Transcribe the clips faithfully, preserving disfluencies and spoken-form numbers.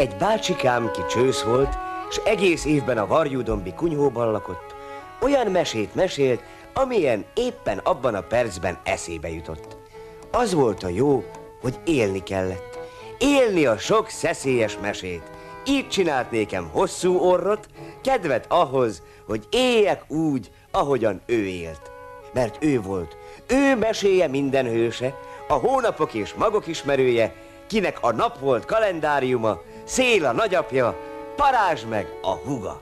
Egy bácsikám, ki csősz volt, s egész évben a Varjúdombi kunyhóban lakott, olyan mesét mesélt, amilyen éppen abban a percben eszébe jutott. Az volt a jó, hogy élni kellett. Élni a sok szeszélyes mesét. Így csinált nékem hosszú orrot, kedvet ahhoz, hogy éljek úgy, ahogyan ő élt. Mert ő volt, ő meséje minden hőse, a hónapok és magok ismerője, kinek a nap volt kalendáriuma, szél a nagyapja, parázs meg a húga.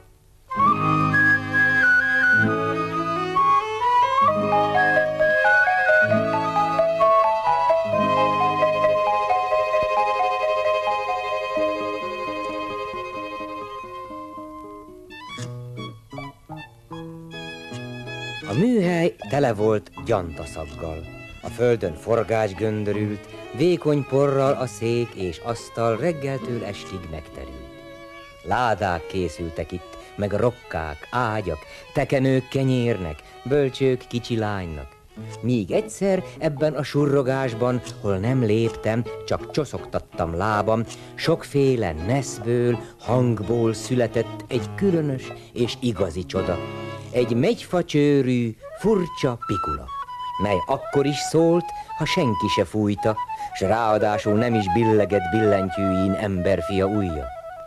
A műhely tele volt gyantaszaggal. A földön forgács göndörült, vékony porral a szék és asztal reggeltől estig megterült. Ládák készültek itt, meg rokkák, ágyak, tekenők kenyérnek, bölcsők kicsi lánynak. Míg egyszer ebben a surrogásban, hol nem léptem, csak csoszogtattam lábam, sokféle neszből, hangból született egy különös és igazi csoda. Egy megyfacsőrű, furcsa pikula, mely akkor is szólt, ha senki se fújta, s ráadásul nem is billegett billentyűjén emberfia ujja.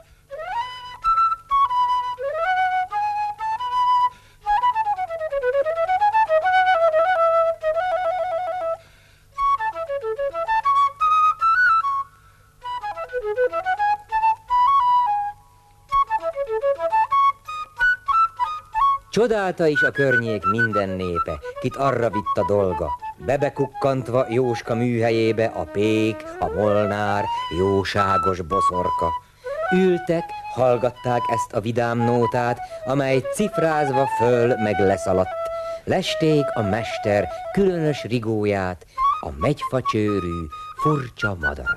Csodálta is a környék minden népe, kit arra vitt a dolga. Bebekukkantva Jóska műhelyébe a pék, a molnár, jóságos boszorka. Ültek, hallgatták ezt a vidám nótát, amely cifrázva föl meg leszaladt. Lesték a mester különös rigóját, a megyfacsőrű, furcsa madarat.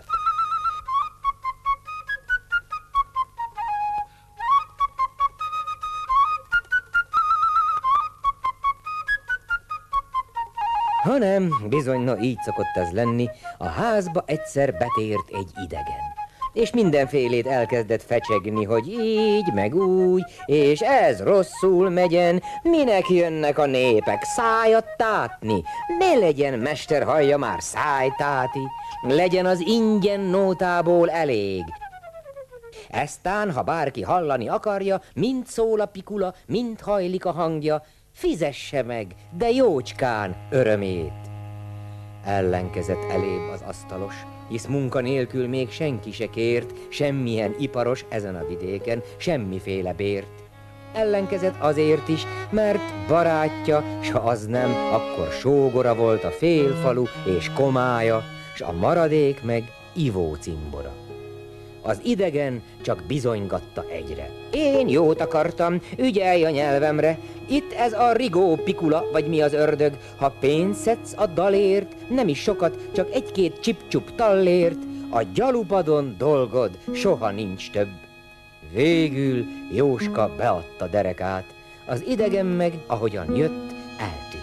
Hanem, bizony, na így szokott ez lenni, a házba egyszer betért egy idegen. És mindenfélét elkezdett fecsegni, hogy így, meg úgy, és ez rosszul megyen, minek jönnek a népek szájat tátni, ne legyen mester hallja már szájtáti, legyen az ingyen nótából elég. Eztán, ha bárki hallani akarja, mind szól a pikula, mind hajlik a hangja, fizesse meg, de jócskán örömét. Ellenkezett elébb az asztalos, hisz munka nélkül még senki se kért, semmilyen iparos ezen a vidéken, semmiféle bért. Ellenkezett azért is, mert barátja, s ha az nem, akkor sógora volt a félfalu és komája, s a maradék meg ivócimbora. Az idegen csak bizonygatta egyre. Én jót akartam, ügyelj a nyelvemre. Itt ez a rigó pikula, vagy mi az ördög. Ha pénzt szedsz a dalért, nem is sokat, csak egy-két csip-csup tallért, a gyalupadon dolgod soha nincs több. Végül Jóska beadta derekát, az idegen meg, ahogyan jött, eltűnt.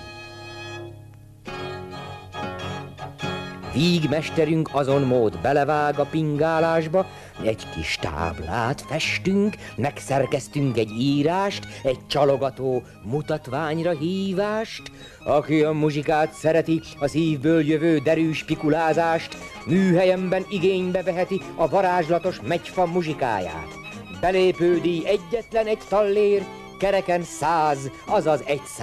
Vígmesterünk azon mód belevág a pingálásba, egy kis táblát festünk, megszerkeztünk egy írást, egy csalogató mutatványra hívást. Aki a muzsikát szereti, a szívből jövő derűs pikulázást, műhelyemben igénybe veheti a varázslatos megyfa muzsikáját. Belépődíj egyetlen egy tallér, kereken száz, azaz egy